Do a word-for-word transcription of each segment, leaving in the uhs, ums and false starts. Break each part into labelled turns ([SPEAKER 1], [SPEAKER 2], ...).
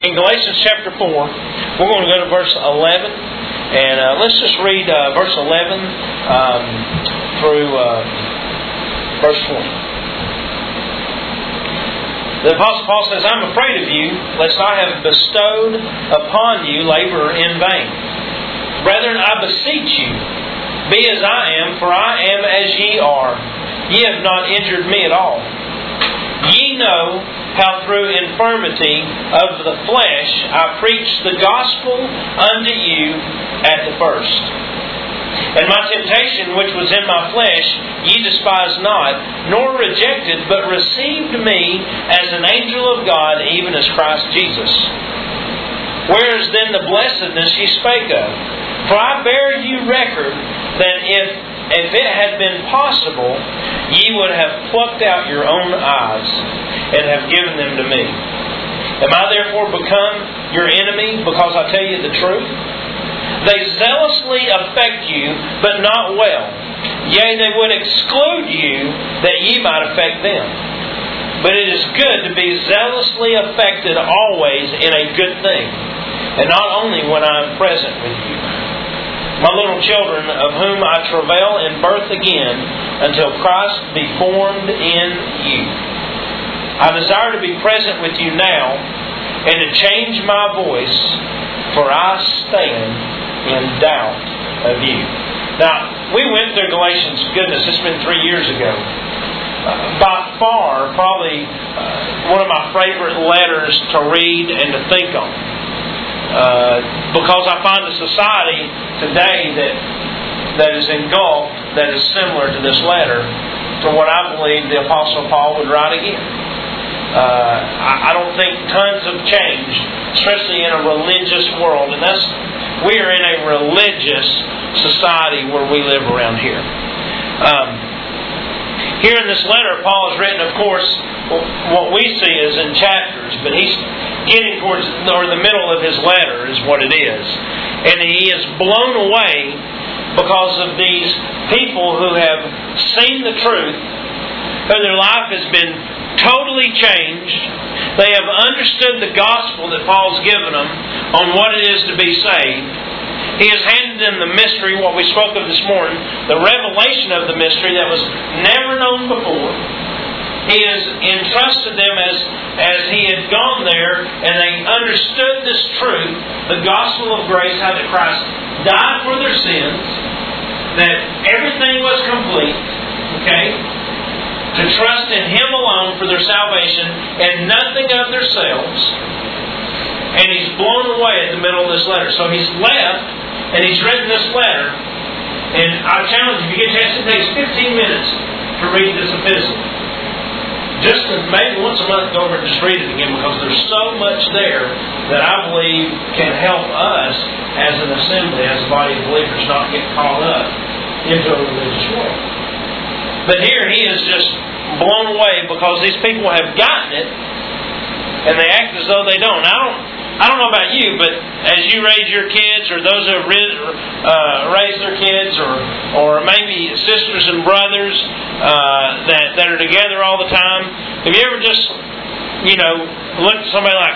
[SPEAKER 1] In Galatians chapter four, we're going to go to verse eleven, and uh, let's just read uh, verse eleven um, through uh, verse twenty. The Apostle Paul says, "I'm afraid of you, lest I have bestowed upon you labor in vain. Brethren, I beseech you, be as I am, for I am as ye are. Ye have not injured me at all. Ye know how through infirmity of the flesh I preached the gospel unto you at the first. And my temptation which was in my flesh ye despised not, nor rejected, but received me as an angel of God, even as Christ Jesus. Where is then the blessedness ye spake of? For I bear you record that if If it had been possible, ye would have plucked out your own eyes and have given them to me. Am I therefore become your enemy because I tell you the truth? They zealously affect you, but not well. Yea, they would exclude you that ye might affect them. But it is good to be zealously affected always in a good thing, and not only when I am present with you. My little children, of whom I travail in birth again, until Christ be formed in you. I desire to be present with you now, and to change my voice, for I stand in doubt of you." Now, we went through Galatians, goodness, it's been three years ago. Uh, by far, probably uh, one of my favorite letters to read and to think on. Uh, because I find a society today that that is engulfed, that is similar to this letter, to what I believe the Apostle Paul would write again. Uh, I, I don't think tons have changed, especially in a religious world, and that's we are in a religious society where we live around here. Um, here in this letter, Paul has written, of course, what we see is in chapters, but he's getting towards, or the middle of his letter is what it is. And he is blown away because of these people who have seen the truth, who their life has been totally changed. They have understood the gospel that Paul's given them on what it is to be saved. He has handed them the mystery, what we spoke of this morning, the revelation of the mystery that was never known before. He has entrusted them as, as he had gone there, and they understood this truth, the gospel of grace, how that Christ died for their sins, that everything was complete, okay? To trust in Him alone for their salvation and nothing of themselves. And he's blown away at the middle of this letter. So he's left, and he's written this letter, and I challenge you, if you get a chance, it takes fifteen minutes to read this epistle. Just to maybe once a month go over and just read it again, because there's so much there that I believe can help us as an assembly, as a body of believers, not get caught up into a religious world. But here he is just blown away because these people have gotten it and they act as though they don't. I don't I don't know about you, but as you raise your kids, or those who have uh, raised their kids, or or maybe sisters and brothers uh, that that are together all the time, have you ever just, you know, looked at somebody like,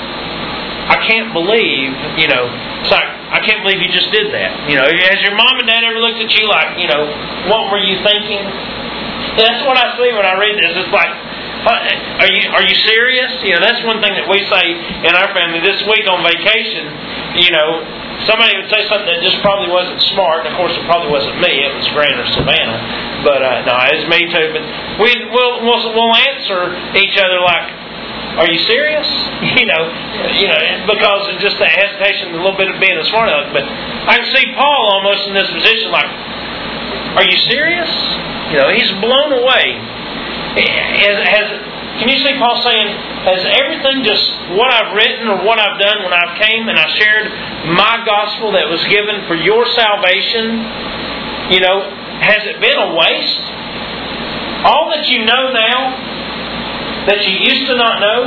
[SPEAKER 1] I can't believe, you know, it's like, I can't believe you just did that. You know, has your mom and dad ever looked at you like, you know, what were you thinking? That's what I see when I read this. It's like, Are you are you serious? You know, that's one thing that we say in our family. This week on vacation, you know, somebody would say something that just probably wasn't smart. And of course, it probably wasn't me. It was Grant or Savannah. But uh, no, it's me too. But we we'll, we'll we'll answer each other like, "Are you serious?" You know, you know, because of just the hesitation, a little bit of being a smart aleck. But I can see Paul almost in this position, like, "Are you serious?" You know, he's blown away. Has, has, can you see Paul saying, has everything just what I've written or what I've done when I came and I shared my gospel that was given for your salvation, you know, has it been a waste? All that you know now, that you used to not know,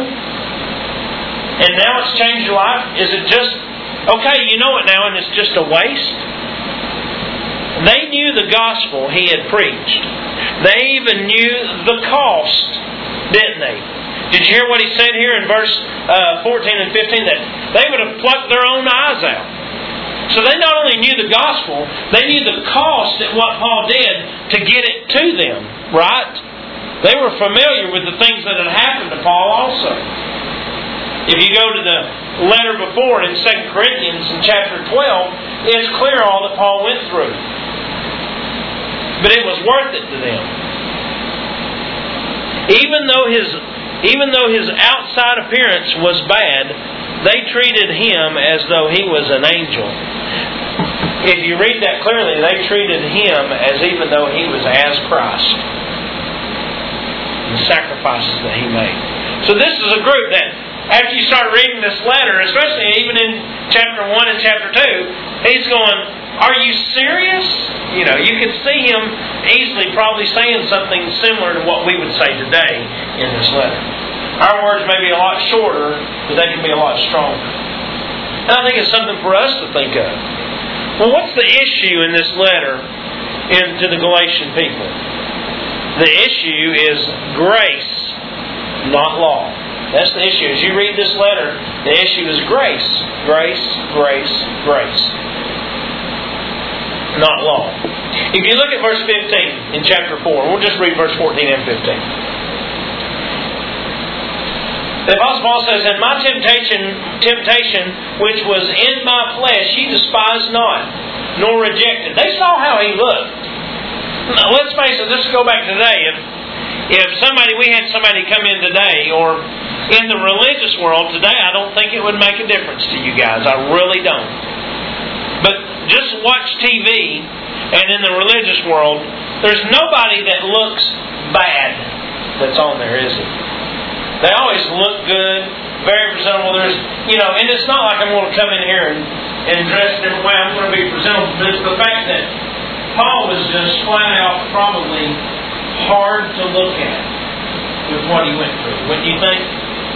[SPEAKER 1] and now it's changed your life, is it just, okay, you know it now and it's just a waste? They knew the gospel he had preached. They even knew the cost, didn't they? Did you hear what he said here in verse uh, fourteen and fifteen? That they would have plucked their own eyes out. So they not only knew the gospel, they knew the cost at what Paul did to get it to them. Right? They were familiar with the things that had happened to Paul also. If you go to the letter before in Second Corinthians in chapter twelve, it's clear all that Paul went through. But it was worth it to them. Even though his, even though his outside appearance was bad, they treated him as though he was an angel. If you read that clearly, they treated him as even though he was as Christ. The sacrifices that he made. So this is a group that, after you start reading this letter, especially even in chapter one and chapter two, he's going, are you serious? You know, you can see him easily probably saying something similar to what we would say today in this letter. Our words may be a lot shorter, but they can be a lot stronger. And I think it's something for us to think of. Well, what's the issue in this letter to the Galatian people? The issue is grace, not law. That's the issue. As you read this letter, the issue is grace. Grace, grace, grace. Not law. If you look at verse fifteen in chapter four, we'll just read verse fourteen and fifteen. The Apostle Paul says, "And my temptation, temptation which was in my flesh, ye despised not, nor rejected." They saw how he looked. Now, let's face it, let's go back today. If, if somebody, we had somebody come in today, or in the religious world today, I don't think it would make a difference to you guys. I really don't. But just watch T V, and in the religious world, there's nobody that looks bad that's on there, is it? They always look good, very presentable. There's, you know, and it's not like I'm going to come in here and, and dress a different way. I'm going to be presentable. But it's the fact that Paul was just flat out probably hard to look at with what he went through. Wouldn't you think?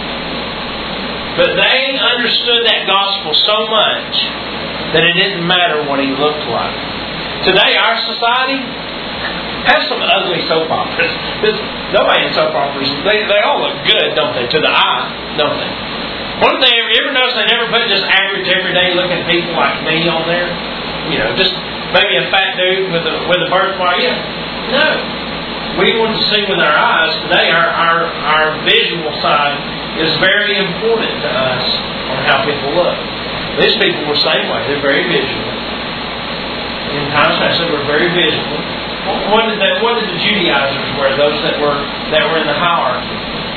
[SPEAKER 1] But they understood that gospel so much that it didn't matter what he looked like. Today, our society has some ugly soap operas. Nobody in soap operas, they, they all look good, don't they? To the eye, don't they? One thing, you ever notice they never put just average, everyday looking people like me on there? You know, just maybe a fat dude with a with a birthmark. Yeah. No. We want to see with our eyes today. Our, our, our visual side is very important to us on how people look. These people were the same way. They're very visual. In times past, they were very visual. What did the, what did the Judaizers wear? Those that were that were in the hierarchy,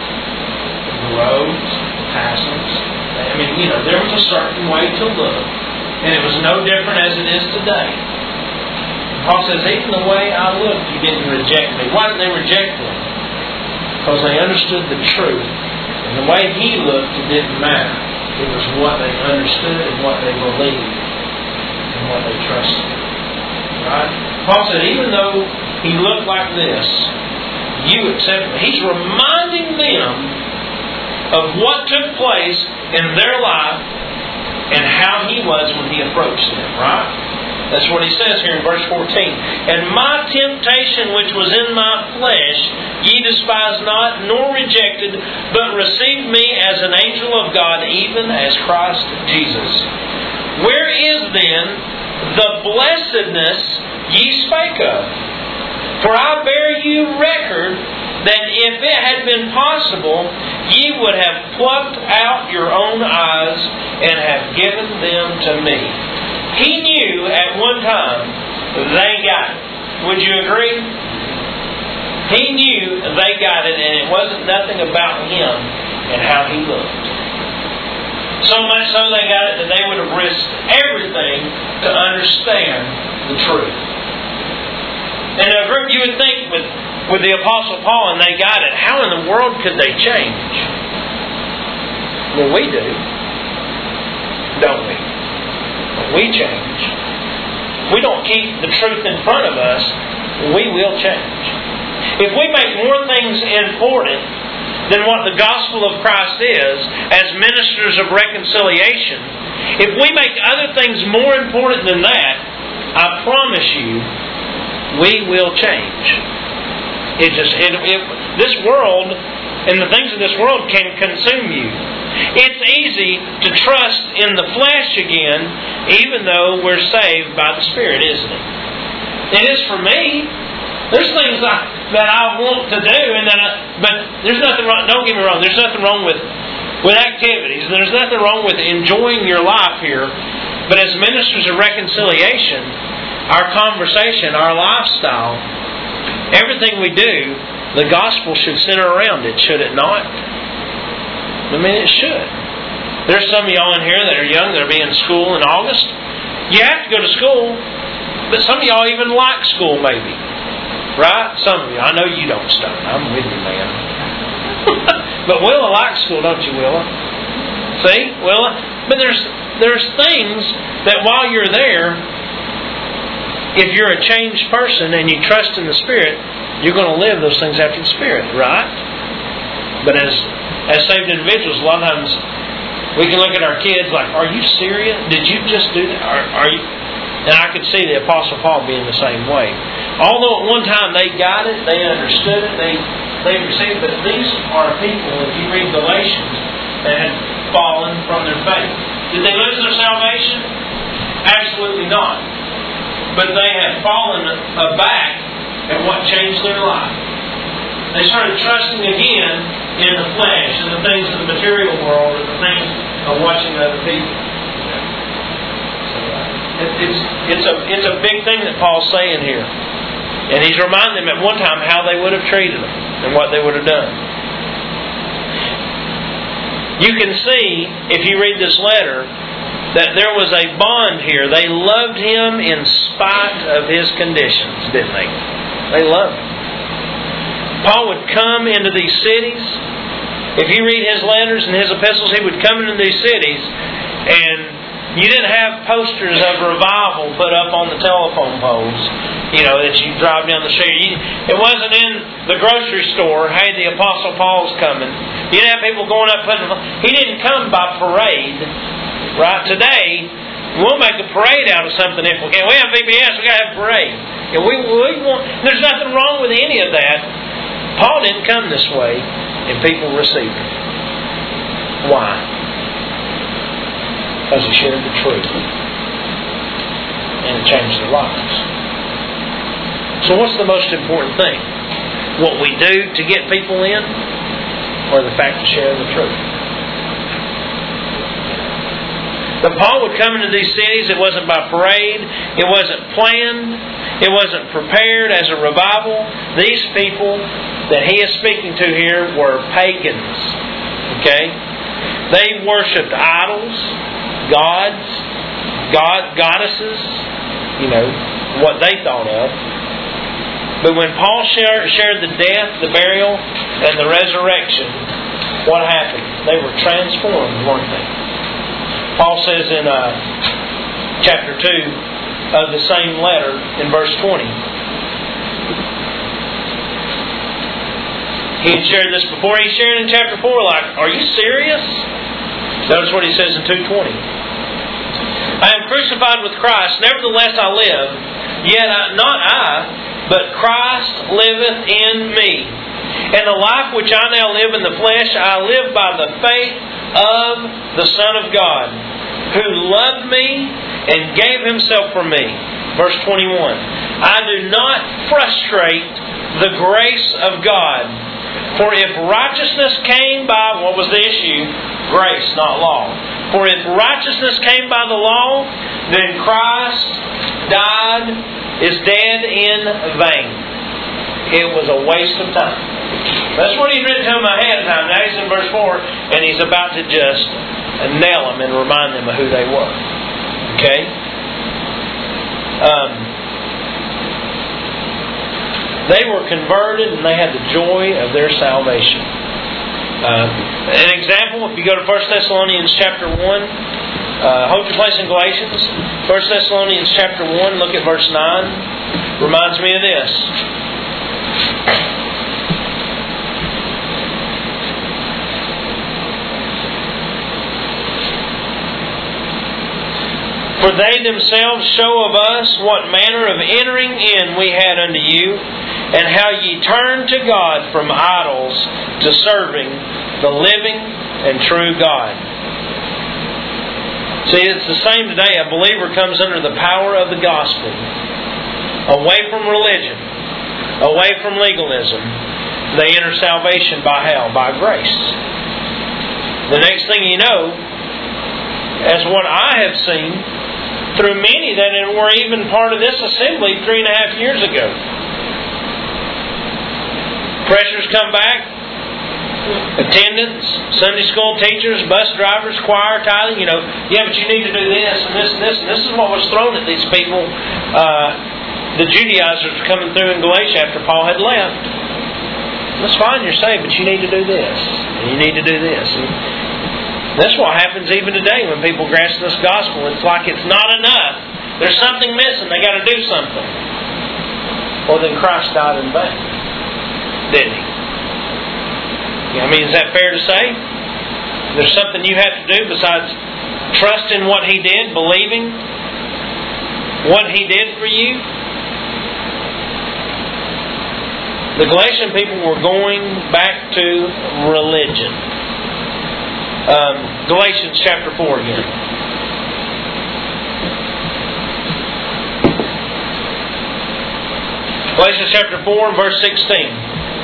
[SPEAKER 1] the robes, the tassels. I mean, you know, there was a certain way to look, and it was no different as it is today. Paul says, even the way I looked, you didn't reject me. Why did they reject him? Because they understood the truth, and the way he looked, it didn't matter. It was what they understood and what they believed and what they trusted. Right? Paul said, even though he looked like this, you accept him. He's reminding them of what took place in their life and how he was when he approached them. Right? That's what he says here in verse fourteen. And my temptation which was in my flesh, ye despised not, nor rejected, but received me as an angel of God, even as Christ Jesus. Where is then the blessedness ye spake of? For I bear you record that if it had been possible, ye would have plucked out your own eyes and have given them to me. He knew at one time they got it. Would you agree? He knew they got it, and it wasn't nothing about him and how he looked. So much so they got it that they would have risked everything to understand the truth. And a group you would think with, with the Apostle Paul and they got it, how in the world could they change? Well, we do. Don't we? We change. We don't keep the truth in front of us, we will change. If we make more things important than what the gospel of Christ is as ministers of reconciliation, if we make other things more important than that, I promise you, we will change. It just it, it, this world And the things of this world can consume you. It's easy to trust in the flesh again, even though we're saved by the Spirit, isn't it? It is for me. There's things I, that I want to do, and that I, but there's nothing wrong. Don't get me wrong. There's nothing wrong with with activities. There's nothing wrong with enjoying your life here. But as ministers of reconciliation, our conversation, our lifestyle, everything we do, the gospel should center around it, should it not? I mean, it should. There's some of y'all in here that are young that will be in school in August. You have to go to school, but some of y'all even like school, maybe. Right? Some of you. I know you don't stop. I'm with you, man. But Willa likes school, don't you, Willa? See? Willa? But there's there's things that while you're there, if you're a changed person and you trust in the Spirit, you're going to live those things after the Spirit, right? But as as saved individuals, a lot of times we can look at our kids like, "Are you serious? Did you just do that? Are, are you?" And I could see the Apostle Paul being the same way. Although at one time they got it, they understood it, they they received it. But these are people, if you read Galatians, that had fallen from their faith. Did they lose their salvation? Absolutely not. But they had fallen aback at what changed their life. They started trusting again in the flesh and the things of the material world and the things of watching other people. It's, it's, a, it's a big thing that Paul's saying here. And he's reminding them at one time how they would have treated them and what they would have done. You can see, if you read this letter, that there was a bond here. They loved him in spite of his conditions, didn't they? They loved him. Paul would come into these cities. If you read his letters and his epistles, he would come into these cities, and you didn't have posters of revival put up on the telephone poles, you know, that you drive down the street. You, it wasn't in the grocery store, hey, the Apostle Paul's coming. You didn't have people going up putting... He didn't come by parade, right? Today, we'll make a parade out of something if we can. We have V B S, we got to have a parade. You know, we, we want, there's nothing wrong with any of that. Paul didn't come this way, and people received him. Why? Because he shared the truth. And it changed their lives. So what's the most important thing? What we do to get people in? Or the fact to share the truth? But Paul would come into these cities. It wasn't by parade. It wasn't planned. It wasn't prepared as a revival. These people that he is speaking to here were pagans. Okay? They worshipped idols, gods, god, goddesses, you know, what they thought of. But when Paul shared, shared the death, the burial, and the resurrection, what happened? They were transformed, weren't they? Paul says in uh, chapter two of the same letter, in verse twenty, he had shared this before. He shared in chapter four, like, are you serious? Notice what he says in two twenty. I am crucified with Christ, nevertheless I live, yet I, not I, but Christ liveth in me. And the life which I now live in the flesh, I live by the faith of the Son of God, who loved me and gave Himself for me. Verse twenty-one. I do not frustrate the grace of God. For if righteousness came by, what was the issue? Grace, not law. For if righteousness came by the law, then Christ died, is dead in vain. It was a waste of time. That's what he's written to them ahead of time. Now he's in verse four, and he's about to just nail them and remind them of who they were. Okay? Um... They were converted and they had the joy of their salvation. Uh, an example, if you go to First Thessalonians chapter one, uh, hold your place in Galatians. First Thessalonians chapter one, look at verse nine. Reminds me of this. For they themselves show of us what manner of entering in we had unto you, and how ye turn to God from idols to serving the living and true God. See, it's the same today. A believer comes under the power of the gospel, away from religion, away from legalism. They enter salvation by how? By grace. The next thing you know, as what I have seen through many that were even part of this assembly three and a half years ago. Pressures come back, attendance, Sunday school teachers, bus drivers, choir, tithing, you know, yeah, but you need to do this and this and this, and this is what was thrown at these people. Uh, the Judaizers were coming through in Galatia after Paul had left. That's fine, you're saved, but you need to do this, and you need to do this. And that's what happens even today when people grasp this gospel. It's like it's not enough. There's something missing. They got to do something. Well, then Christ died in vain, didn't He? I mean, is that fair to say? There's something you have to do besides trust in what He did, believing what He did for you. The Galatian people were going back to religion. Um, Galatians chapter four again. Galatians chapter four and verse sixteen.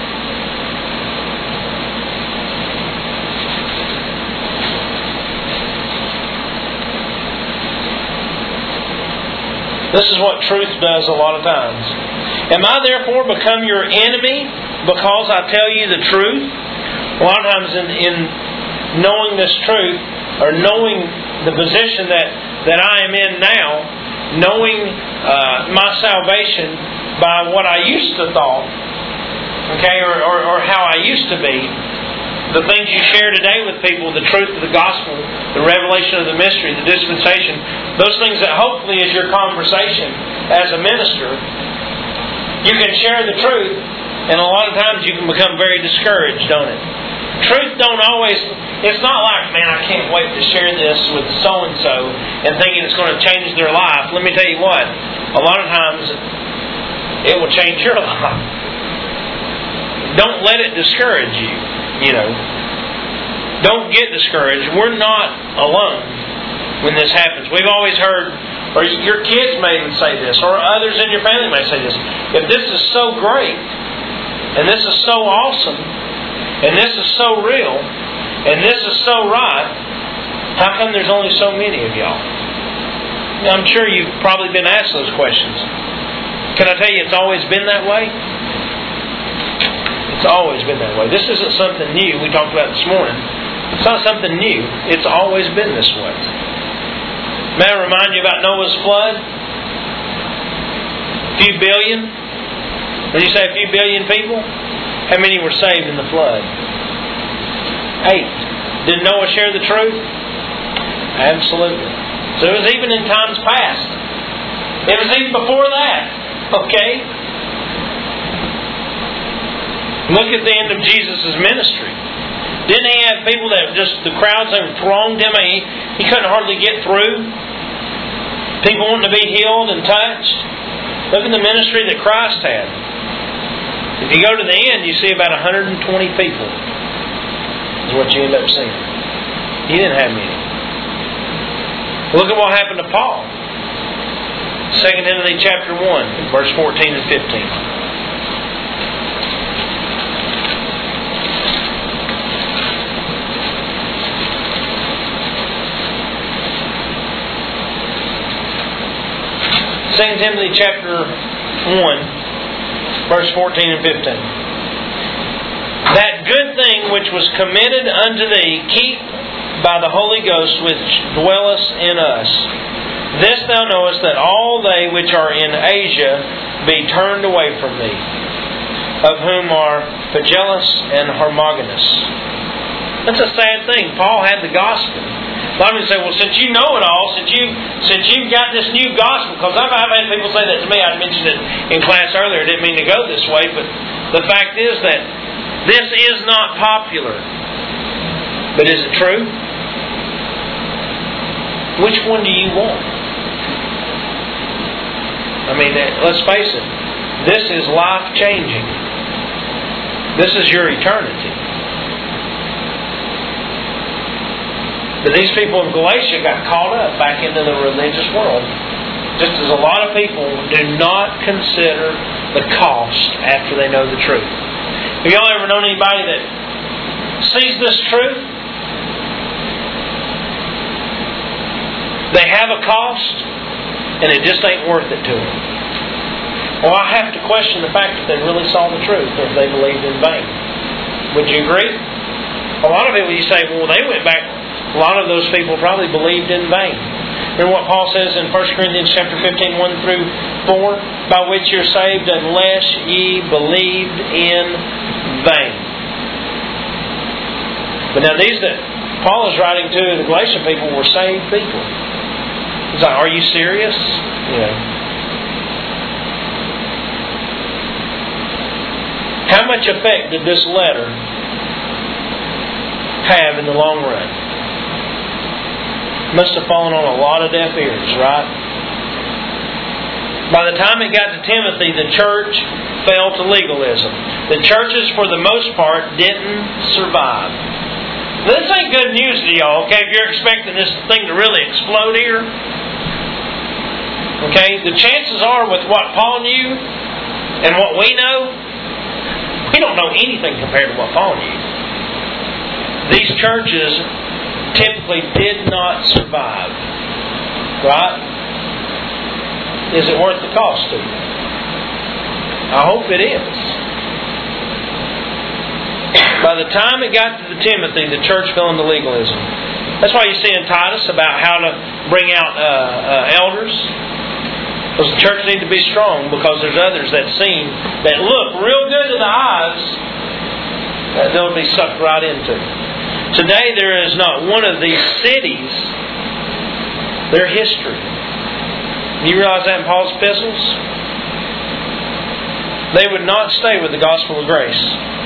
[SPEAKER 1] This is what truth does a lot of times. Am I therefore become your enemy because I tell you the truth? A lot of times in... in knowing this truth, or knowing the position that, that I am in now, knowing uh, my salvation by what I used to thought, okay, or, or, or how I used to be, the things you share today with people, the truth of the gospel, the revelation of the mystery, the dispensation, those things that hopefully is your conversation as a minister, you can share the truth, and a lot of times you can become very discouraged, don't it? Truth don't always... It's not like, man, I can't wait to share this with so-and-so and thinking it's going to change their life. Let me tell you what, a lot of times it will change your life. Don't let it discourage you, you know. Don't get discouraged. We're not alone when this happens. We've always heard, or your kids may even say this, or others in your family may say this, if this is so great, and this is so awesome, and this is so real, and this is so right, how come there's only so many of y'all? Now, I'm sure you've probably been asked those questions. Can I tell you it's always been that way? It's always been that way. This isn't something new we talked about this morning. It's not something new. It's always been this way. May I remind you about Noah's flood? A few billion? When you say a few billion people, how many were saved in the flood? Eight. Did Noah share the truth? Absolutely. So it was even in times past. It was even before that. Okay? Look at the end of Jesus' ministry. Didn't He have people that just, the crowds that thronged Him, He, he couldn't hardly get through? People wanting to be healed and touched? Look at the ministry that Christ had. If you go to the end, you see about one hundred twenty people. Is what you end up seeing. He didn't have many. Look at what happened to Paul. Second Timothy chapter one, verse fourteen and fifteen. Second Timothy chapter one, verse fourteen and fifteen. That good thing which was committed unto thee, keep by the Holy Ghost which dwelleth in us. This thou knowest, that all they which are in Asia be turned away from thee, of whom are Phygellus and Hermogenes. That's a sad thing. Paul had the gospel. A lot of people say, well, since you know it all, since, you, since you've got this new gospel, because I've, I've had people say that to me, I mentioned it in class earlier, I didn't mean to go this way, but the fact is that this is not popular. But is it true? Which one do you want? I mean, let's face it. This is life-changing. This is your eternity. But these people in Galatia got caught up back into the religious world. Just as a lot of people do not consider the cost after they know the truth. Have y'all ever known anybody that sees this truth? They have a cost, and it just ain't worth it to them. Well, I have to question the fact that they really saw the truth, or if they believed in vain. Would you agree? A lot of people, you say, well, they went back. A lot of those people probably believed in vain. Remember what Paul says in First Corinthians chapter fifteen, one through four? By which you're saved unless ye believed in vain. But now these that Paul is writing to, the Galatian people, were saved people. He's like, are you serious? Yeah. How much effect did this letter have in the long run? Must have fallen on a lot of deaf ears, right? By the time it got to Timothy, the church fell to legalism. The churches, for the most part, didn't survive. This ain't good news to y'all, okay? If you're expecting this thing to really explode here. Okay? The chances are, with what Paul knew and what we know, we don't know anything compared to what Paul knew. These churches typically did not survive. Right? Is it worth the cost to you? I hope it is. By the time it got to the Timothy, the church fell into legalism. That's why you see in Titus about how to bring out uh, uh, elders. Because the church needs to be strong, because there's others that seem, that look real good to the eyes, that they'll be sucked right into. Today there is not one of these cities, their history. Do you realize that in Paul's epistles? They would not stay with the gospel of grace.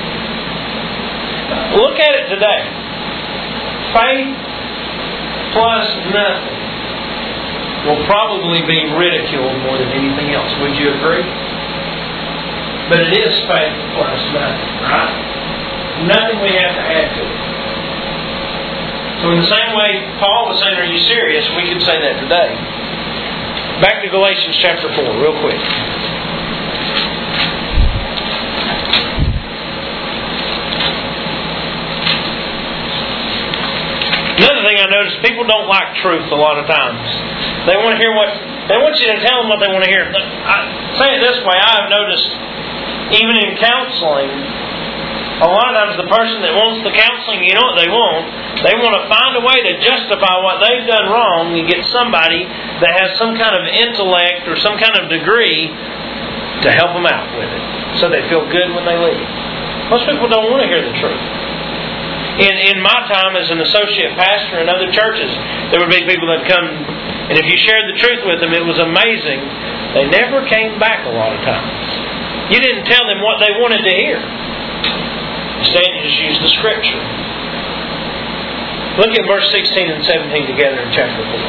[SPEAKER 1] Look at it today. Faith plus nothing will probably be ridiculed more than anything else. Would you agree? But it is faith plus nothing, right? Nothing we have to add to it. So in the same way Paul was saying, are you serious? We could say that today. Back to Galatians chapter four, real quick. Another thing I noticed, people don't like truth a lot of times. They want to hear what, they want you to tell them what they want to hear. I say it this way, I have noticed, even in counseling, a lot of times the person that wants the counseling, you know what they want? They want to find a way to justify what they've done wrong and get somebody that has some kind of intellect or some kind of degree to help them out with it, so they feel good when they leave. Most people don't want to hear the truth. In, in my time as an associate pastor in other churches, there would be people that come, and if you shared the truth with them, it was amazing. They never came back a lot of times. You didn't tell them what they wanted to hear. Instead, you just use the Scripture. Look at verse sixteen and seventeen together in chapter four.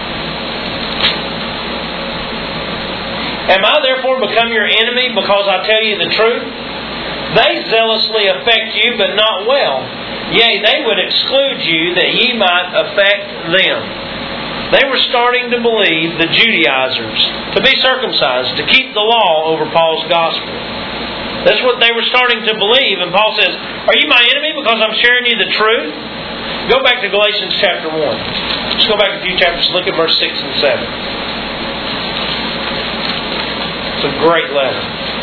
[SPEAKER 1] Am I therefore become your enemy because I tell you the truth? They zealously affect you, but not well. Yea, they would exclude you that ye might affect them. They were starting to believe, the Judaizers, to be circumcised, to keep the law over Paul's gospel. That's what they were starting to believe. And Paul says, are you my enemy because I'm sharing you the truth? Go back to Galatians chapter one. Let's go back a few chapters. Look at verse six and seven. It's a great letter.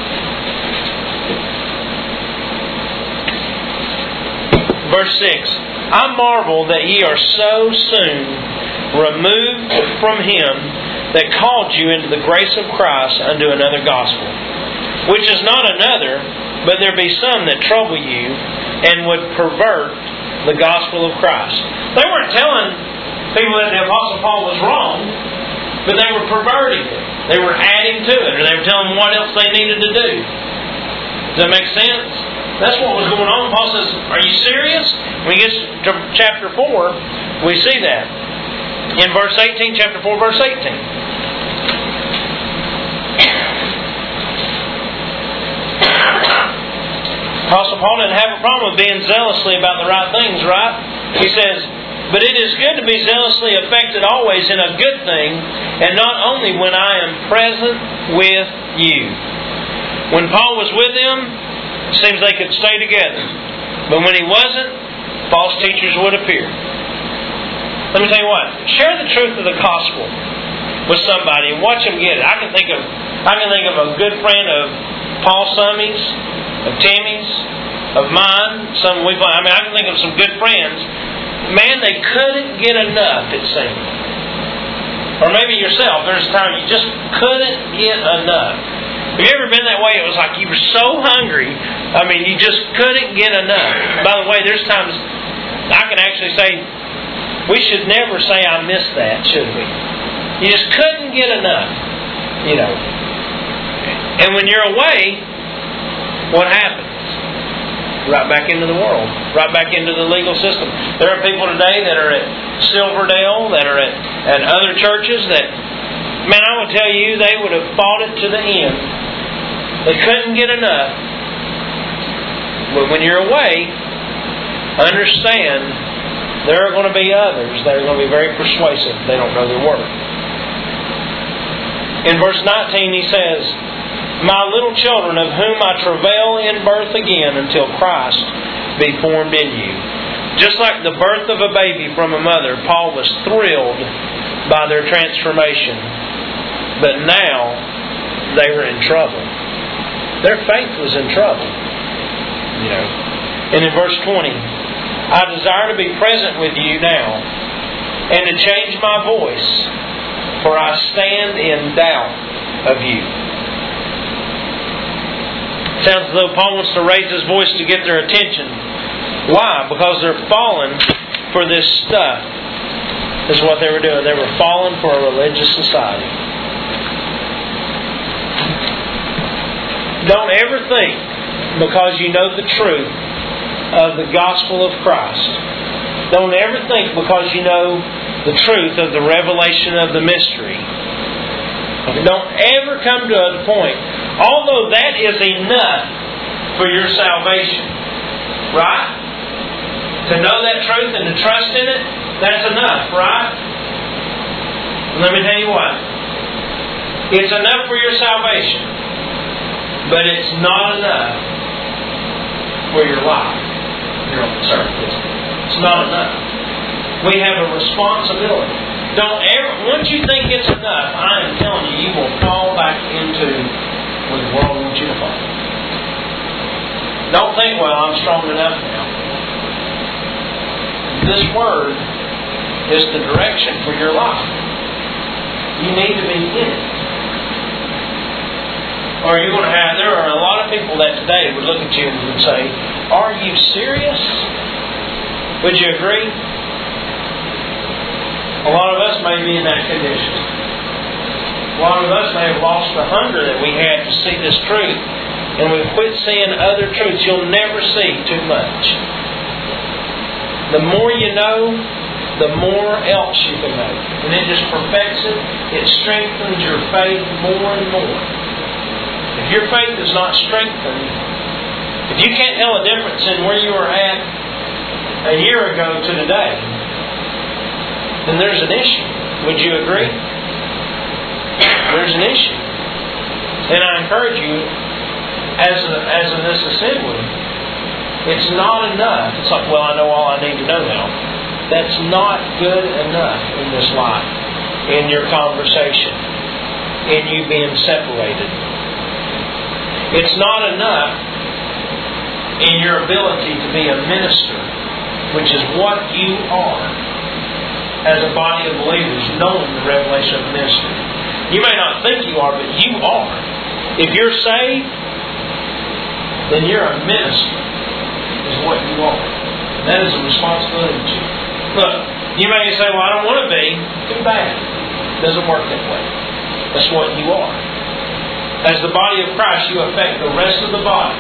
[SPEAKER 1] Verse six. I marvel that ye are so soon removed from him that called you into the grace of Christ unto another gospel, which is not another, but there be some that trouble you and would pervert the gospel of Christ. They weren't telling people that the Apostle Paul was wrong, but they were perverting it. They were adding to it, or they were telling them what else they needed to do. Does that make sense? That's what was going on. Paul says, are you serious? When he gets to chapter four, we see that. In verse eighteen, chapter four, verse eighteen. Apostle Paul didn't have a problem with being zealously about the right things, right? He says, but it is good to be zealously affected always in a good thing, and not only when I am present with you. When Paul was with them, it seems they could stay together. But when he wasn't, false teachers would appear. Let me tell you what, share the truth of the gospel with somebody and watch them get it. I can think of I can think of a good friend of Paul Summey's, of Timmy's, of mine, some we I mean I can think of some good friends. Man, they couldn't get enough, it seemed. Or maybe yourself, there's a time you just couldn't get enough. Have you ever been that way? It was like you were so hungry, I mean, you just couldn't get enough. By the way, there's times I can actually say, we should never say I missed that, should we? You just couldn't get enough, you know. And when you're away, what happens? Right back into the world. Right back into the legal system. There are people today that are at Silverdale, that are at, at other churches that, man, I would tell you, they would have fought it to the end. They couldn't get enough. But when you're away, understand there are going to be others that are going to be very persuasive. They don't know their word. In verse nineteen he says, my little children, of whom I travail in birth again until Christ be formed in you. Just like the birth of a baby from a mother, Paul was thrilled by their transformation. But now they were in trouble. Their faith was in trouble. You know. And in verse twenty, I desire to be present with you now, and to change my voice, for I stand in doubt of you. Sounds as though Paul wants to raise his voice to get their attention. Why? Because they're falling for this stuff. This is what they were doing. They were falling for a religious society. Don't ever think, because you know the truth of the gospel of Christ, don't ever think because you know the truth of the revelation of the mystery, don't ever come to a point, although that is enough for your salvation, right? To know that truth and to trust in it, that's enough, right? Let me tell you what. It's enough for your salvation, but it's not enough for your life. Your own service. It's not enough. We have a responsibility. Don't ever, once you think it's enough, I am telling you, you will fall back into what the world wants you to fall. Don't think, well, I'm strong enough now. This Word is the direction for your life. You need to be in it. Or you're going to have, there are a lot of people that today would look at you and would say, are you serious? Would you agree? A lot of us may be in that condition. A lot of us may have lost the hunger that we had to see this truth. And we've quit seeing other truths. You'll never see too much. The more you know, the more else you can know. And it just perfects it. It strengthens your faith more and more. If your faith is not strengthened, if you can't tell a difference in where you were at a year ago to today, then there's an issue. Would you agree? There's an issue. And I encourage you, as, a, as in this assembly, it's not enough. It's like, well, I know all I need to know now. That's not good enough in this life, in your conversation, in you being separated. It's not enough in your ability to be a minister, which is what you are. As a body of believers, knowing the revelation of the mystery. You may not think you are, but you are. If you're saved, then you're a minister, is what you are. And that is a responsibility to you. Look, you may say, well, I don't want to be. Too bad. It doesn't work that way. That's what you are. As the body of Christ, you affect the rest of the body.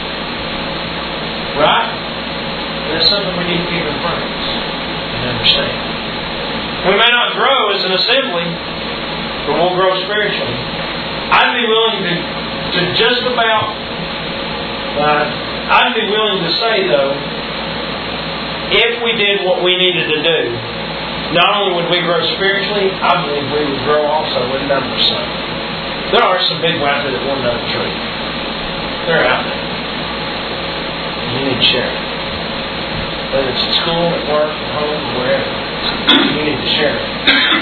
[SPEAKER 1] Right? And that's something we need to keep in front of us and understand. We may not grow as an assembly, but we'll grow spiritually. I'd be willing to, to just about uh, I'd be willing to say, though, if we did what we needed to do, not only would we grow spiritually, I believe we would grow also in numbers. So there are some people out there that won't know the truth. They're out there. You need to share it. Whether it's at school, at work, at home, wherever. You need to share it.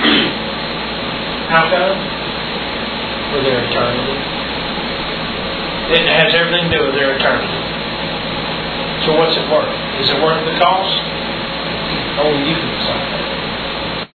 [SPEAKER 1] How come? For their eternity. It has everything to do with their eternity. So what's it worth? Is it worth the cost? Only you can decide that.